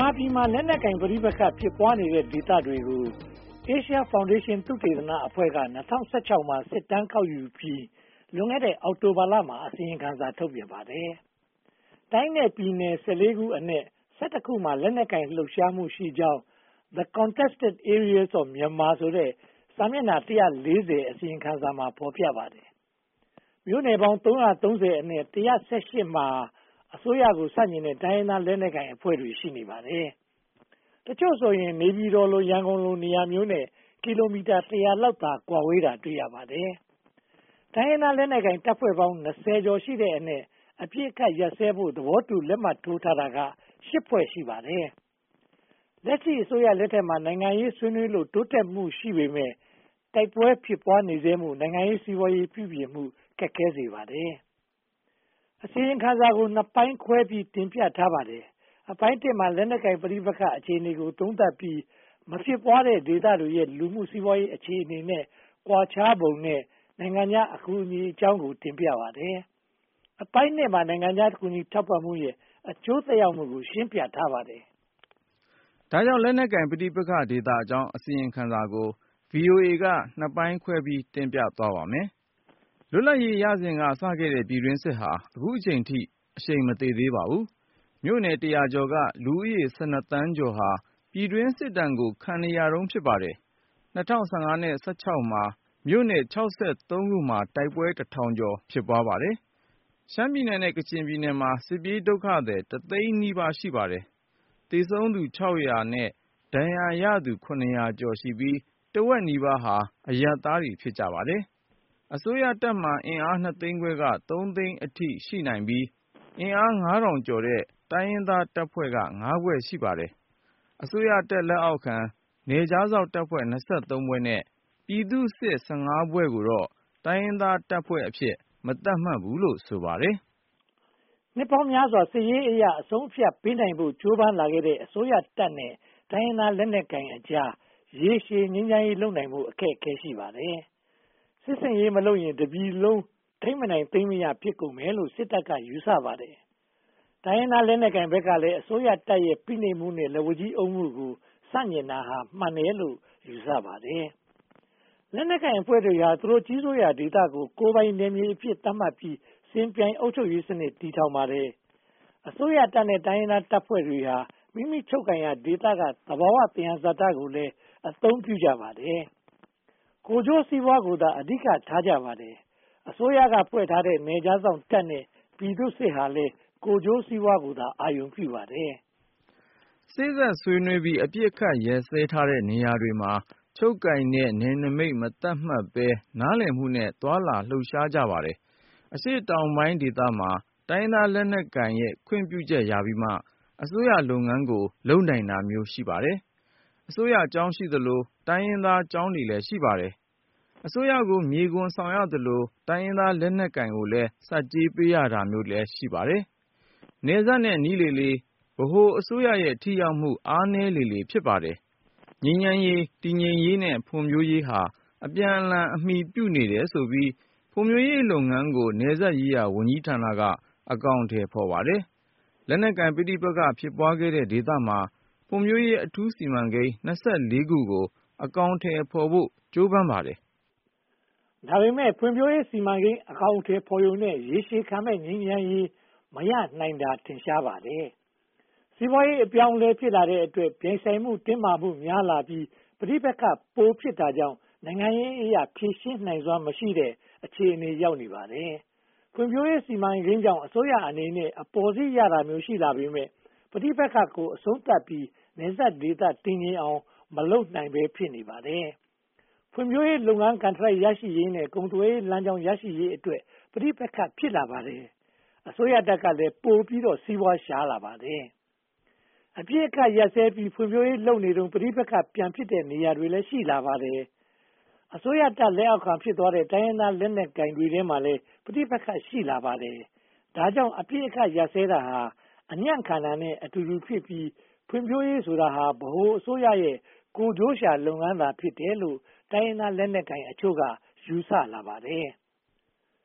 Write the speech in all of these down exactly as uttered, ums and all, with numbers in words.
မြန်မာပြည်မှာလက်နက်ကိုင်ပဋိပက္ခဖြစ်ပွားနေတဲ့ဒေသတွေကို Asia Foundation သုတေသနအဖွဲ့က ၂၀၁၆ မှာ စစ်တမ်းကောက်ယူပြီးလွန်ခဲ့တဲ့ အောက်တိုဘာလမှာ အစီရင်ခံစာ ထုတ်ပြန်ပါတယ်။ တိုင်းနဲ့ပြည်နယ် (၁၄) ခုအနက် (၁၁) ခုမှာ လက်နက်ကိုင်လှုပ်ရှားမှုရှိကြောင်း The Contested Areas of Myanmar ဆိုတဲ့ စာမျက်နှာ (၁၄၀) အစီရင်ခံစာမှာ ဖော်ပြပါတယ်။ မြို့နယ်ပေါင်း (သုံးရာသုံးဆယ်) အနက် (၁၁၈) မှာ အစိုးရကိုဆန့်ကျင်တဲ့ တိုင်းရင်းသားလက်နက်ကိုင်အဖွဲ့တွေ ရှိနေပါတယ်။ တချို့ဆိုရင် နေပြည်တော်၊ ရန်ကုန်လိုနေရာမျိုးနဲ့ ကီလိုမီတာ တစ်ရာလောက်သာ ကွာဝေးတာတွေ့ရပါတယ်။ တိုင်းရင်းသားလက်နက်ကိုင်တပ်ဖွဲ့ပေါင်း (၂၀) ကျော်ရှိတဲ့အနက် အပစ်အခတ်ရပ်စဲဖို့ သဘောတူလက်မှတ်ထိုးထားတာက (၈) ဖွဲ့ ရှိပါတယ်။ လက်ရှိအစိုးရလက်ထက်မှာ နိုင်ငံရေးဆွေးနွေးလို့ တိုးတက်မှုရှိပေမယ့် တိုက်ပွဲဖြစ်ပွားနေဆဲမို့ နိုင်ငံရေး၊ စီးပွားရေး ပြုပြင်မှု ခက်ခဲစေပါတယ်။ အစီရင်ခံစာကို နှစ်ပိုင်းခွဲပြီး တင်ပြထားပါတယ်။ အပိုင်း (၁) မှာ လက်နက်ကိုင်ပဋိပက္ခအခြေအနေကို သုံးသပ်ပြီး မဖြစ်ပွားတဲ့ဒေသတွေရဲ့ လူမှုစီးပွားရေးအခြေအနေနဲ့ ကွာခြားပုံနဲ့ နိုင်ငံခြားအကူအညီအကြောင်းကို တင်ပြပါတယ်။ အပိုင်း (၂) မှာ နိုင်ငံခြားကူညီထောက်ပံ့မှုရဲ့ အကျိုးသက်ရောက်မှုကို ရှင်းပြထားပါတယ်။ ဒါကြောင့် လက်နက်ကိုင်ပဋိပက္ခဒေသအကြောင်း အစီရင်ခံစာကို ဗွီအိုအေ က နှစ်ပိုင်းခွဲပြီး တင်ပြသွားပါမယ်။ လွတ်လပ်ရေးရစဉ်ကစခဲ့တဲ့ ပြည်တွင်းစစ်ဟာ အခုအချိန်အထိ အရှိန်မသေသေးပါဘူး။ မြို့နယ်တစ်ရာကျော်က လူဦးရေ (၁၂) သန်းကျော်ဟာ ပြည်တွင်းစစ်ဒဏ်ကို ခံနေရတုန်း ဖြစ်ပါတယ်။ ၂၀၁၅ နဲ့ ၁၆ မှာ မြို့နယ် (၆၃) ခုမှာ တိုက်ပွဲတစ်ထောင်ကျော် ဖြစ်ပွားပါတယ်။ ရှမ်းပြည်နယ်နဲ့ ကချင်ပြည်နယ်မှာ စစ်ပြေးဒုက္ခသည် တစ်သိန်းနီးပါး ရှိပါတယ်။ သေဆုံးသူ ခြောက်ရာနဲ့ ဒဏ်ရာရသူ ခုနှစ်ရာကျော်ရှိပြီး တဝက်နီးပါးဟာ အရပ်သားတွေ ဖြစ်ကြပါတယ်။ အစိုးရတပ်မှာ အင်အားနှစ်သိန်းခွဲက သုံးသိန်းအထိ ရှိနိုင်ပြီး အင်အားငါးထောင်ကျော်တဲ့ တိုင်းရင်းသားတပ်ဖွဲ့က ငါးဖွဲ့ ရှိပါတယ်။ အစိုးရတပ်လက်အောက်ခံ နယ်ခြားစောင့်တပ်ဖွဲ့ (၂၃) ဖွဲ့နဲ့ ပြည်သူ့စစ် (၁၅) ဖွဲ့ကိုတော့ တိုင်းရင်းသားတပ်ဖွဲ့အဖြစ် မသတ်မှတ်ဘူးလို့ ဆိုပါတယ်။ နှစ်ပေါင်းများစွာ စစ်ရေးအရ အဆုံးအဖြတ်ပေးနိုင်ဖို့ ကြိုးပမ်းလာခဲ့တဲ့ အစိုးရတပ်နဲ့ တိုင်းရင်းသားလက်နက်ကိုင်အကြား ရေရှည်ငြိမ်းချမ်းရေးလုပ်နိုင်ဖို့ အခက်အခဲ ရှိပါတယ်။ စစ်ဆင်ရေးမလုပ်ရင် တပြည်လုံး ထိန်းမနိုင်သိမ်းမရ ဖြစ်ကုန်မယ်လို့ စစ်တပ်က ယူဆပါတယ်။ တိုင်းရင်းသားလက်နက်ကိုင်ဘက်ကလည်း အစိုးရတပ်ရဲ့ ဖိနှိပ်မှုနဲ့ လက်ဝါးကြီးအုပ်မှုကို ဆန့်ကျင်တာဟာ မှန်တယ်လို့ ယူဆပါတယ်။ လက်နက်ကိုင်အဖွဲ့တွေဟာ သူတို့ကြီးစိုးရာဒေသကို ကိုယ်ပိုင်နယ်မြေအဖြစ် သတ်မှတ်ပြီး ယှဉ်ပြိုင်အုပ်ချုပ်ရေးစနစ် တည်ထောင်ပါတယ်။ အစိုးရတပ်နဲ့ တိုင်းရင်းသားတပ်ဖွဲ့တွေဟာ မိမိချုပ်ကိုင်ရာဒေသက သဘာဝသယံဇာတကိုလည်း အသုံးပြုကြပါတယ်။ ကိုယ်ကျိုးစီးပွားကိုသာ အဓိကထားကြပါတယ်။ အစိုးရက ဖွဲ့ထားတဲ့ နယ်ခြားစောင့်တပ်နဲ့ ပြည်သူ့စစ်ဟာလည်း ကိုယ်ကျိုးစီးပွားကိုသာ အာရုံပြုပါတယ်။ စေ့စပ်ဆွေးနွေးပြီး အပစ်အခတ်ရပ်စဲထားတဲ့ နေရာတွေမှာ ချုပ်ကိုင်တဲ့ နယ်နိမိတ် မသတ်မှတ်ဘဲ နားလည်မှုနဲ့ သွားလာလှုပ်ရှားကြပါတယ်။ အရှေ့တောင်ပိုင်းဒေသမှာ တိုင်းရင်းသားလက်နက်ကိုင်ရဲ့ ခွင့်ပြုချက်ရပြီးမှ အစိုးရလုပ်ငန်းကို လုပ်နိုင်တာမျိုး ရှိပါတယ်။ အစိုးရကျောင်းရှိသလို တိုင်းရင်းသားကျောင်းတွေလည်း ရှိပါတယ်။ အစိုးရကို မြေခွန်ဆောင်ရသလို တိုင်းရင်းသားလက်နက်ကိုင်ကိုလည်း ဆက်ကြေးပေးရတာမျိုးလည်း ရှိပါတယ်။ နယ်စပ်နဲ့ နီးလေလေ ဗဟိုအစိုးရရဲ့ ထိရောက်မှု အားနည်းလေလေ ဖြစ်ပါတယ်။ ငြိမ်းချမ်းရေး၊ တည်ငြိမ်ရေးနဲ့ ဖွံ့ဖြိုးရေးဟာ အပြန်အလှန် အမီပြုနေတယ်ဆိုပြီး ဖွံ့ဖြိုးရေးလုပ်ငန်းကို နယ်စပ်ရေးရာဝန်ကြီးဌာနက အကောင်အထည်ဖော်ပါတယ်။ လက်နက်ကိုင်ပဋိပက္ခ ဖြစ်ပွားခဲ့တဲ့ဒေသမှာ ဖွံ့ဖြိုးရေးအထူးစီမံကိန်း (၂၄) ခုကို အကောင်အထည်ဖော်ဖို့ ကြိုးပမ်းပါတယ်။ ဒါပေမဲ့ ဖွံ့ဖြိုးရေးစီမံကိန်း အကောင်အထည်ဖော်ရုံနဲ့ ရေရှည်ခံမယ့် ငြိမ်းချမ်းရေး မရနိုင်တာ ထင်ရှားပါတယ်။ စီးပွားရေးအပြောင်းအလဲ ဖြစ်လာတဲ့အတွက် ပြိုင်ဆိုင်မှုတင်းမာမှုများလာပြီး ပဋိပက္ခပိုဖြစ်တာကြောင့် နိုင်ငံရေးအရ ဖြေရှင်းနိုင်စွမ်းမရှိတဲ့ အခြေအနေ ရောက်နေပါတယ်။ ဖွံ့ဖြိုးရေးစီမံကိန်းကြောင့် အစိုးရအနေနဲ့ အပေါ်စီးရတာမျိုး ရှိလာပေမယ့် ပဋိပက္ခကို အဆုံးသတ်ပြီး နယ်စပ်ဒေသ တည်ငြိမ်အောင် မလုပ်နိုင်ဘဲ ဖြစ်နေပါတယ်။ ဖွံ့ဖြိုးရေးလုပ်ငန်း ကန်ထရိုက်ရရှိရေးနဲ့ ကုန်သွယ်ရေးလမ်းကြောင်း ရရှိရေးအတွက် ပဋိပက္ခ ဖြစ်လာပါတယ်။ အစိုးရတပ်ကလည်း ပိုပြီးတော့ စီးပွားရှာလာပါတယ်။ အပစ်အခတ်ရပ်စဲပြီး ဖွံ့ဖြိုးရေးလုပ်နေတုန်း ပဋိပက္ခပြန်ဖြစ်တဲ့ နေရာတွေလည်း ရှိလာပါတယ်။ အစိုးရတပ်လက်အောက်ခံ ဖြစ်သွားတဲ့ တိုင်းရင်းသားလက်နက်ကိုင်တွေထဲမှာလည်း ပဋိပက္ခ ရှိလာပါတယ်။ ဒါကြောင့် အပစ်အခတ်ရပ်စဲတာဟာ အညံ့ခံတာနဲ့ အတူတူဖြစ်ပြီး ဖွံ့ဖြိုးရေးဆိုတာဟာ ဗဟိုအစိုးရရဲ့ ကိုယ်ကျိုးရှာလုပ်ငန်းသာ ဖြစ်တယ်လို့ တိုင်းရင်းသားလက်နက်ကိုင်အချို့က ယူဆလာပါတယ်။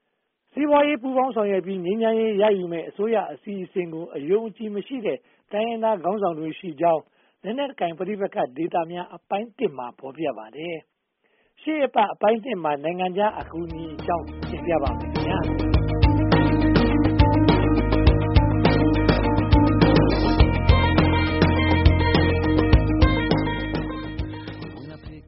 စီးပွားရေးပူးပေါင်းဆောင်ရွက်ပြီးငြိမ်းချမ်းရေးရယူမယ့်အစိုးရအစီအစဉ်ကိုအယုံအကြည်မရှိတဲ့တိုင်းရင်းသားခေါင်းဆောင်တွေရှိကြောင်းလက်နက်ကိုင်ပဋိပက္ခဒေသများအပိုင်း တစ်မှာဖော်ပြပါတယ်။ရှေ့အပတ်အပိုင်း နှစ်မှာနိုင်ငံခြားအကူအညီအကြောင်းသင်ပြပါမယ်ခင်ဗျာ။